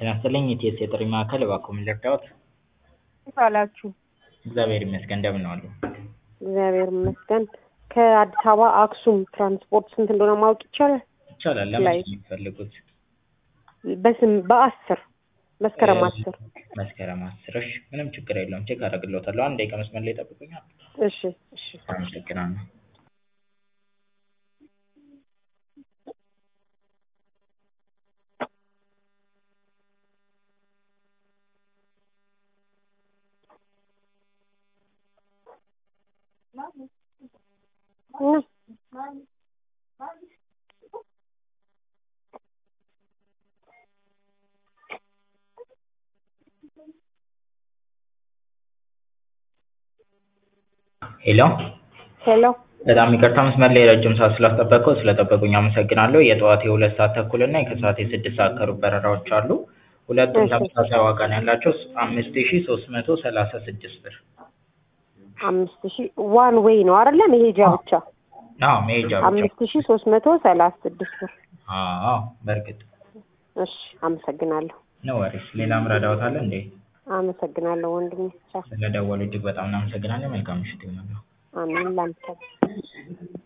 ጤና ይስጥልኝ የኢቲኤስ የጥሪ ማዕከል እባክዎ ምን ልርዳዎት? እንዴት ዋላችሁ? እግዚአብሔር ይመስገን እንደምን ዋሉ? እግዚአብሔር ይመስገን። ከአዲስ አበባ አክሱም ትራንስፖርት ስንት እንደሆነ ማወቅ ይቻላል? ይቻላል። ለምን ነው የሚፈልጉት? በ10 መስከረም 10 መስከረም 10 እሺ፣ ምንም ችግር የለውም። ቼክ አደርግልዎታለሁ። አንድ ደቂቃ መስመር ላይ ይጠብቁኛል። እሺ እሺ። አመሰግናለሁ። ሄሎ ሄሎ። በጣም ይቅርታ መስመር ላይ ረጅም ሰዓት ስላስጠበቅኩት ስለጠበቁኝ አመሰግናለሁ። የጠዋት የ2 ሰዓት ተኩል እና የከሰዓት የ6 ሰዓት ከሩብ በረራዎች አሉ። ሁለቱም ተመሳሳይ ዋጋ ነው ያላቸው 5336 ብር። 5000 ዋን ዌይ ነው አይደለ? መሄጃ ብቻ? አዎ መሄጃ ብቻ 5336 ብር። አዎ በእርግጥ። እሺ አመሰግናለሁ። ነው ወሪስ ሌላም ረዳዎት አለ እንዴ? አመሰግናለሁ ወንድሜ። ስለደወሉ እጅግ በጣም እናመሰግናለን። መልካም ምሽት ይሁንልዎ። አሜን ላንተ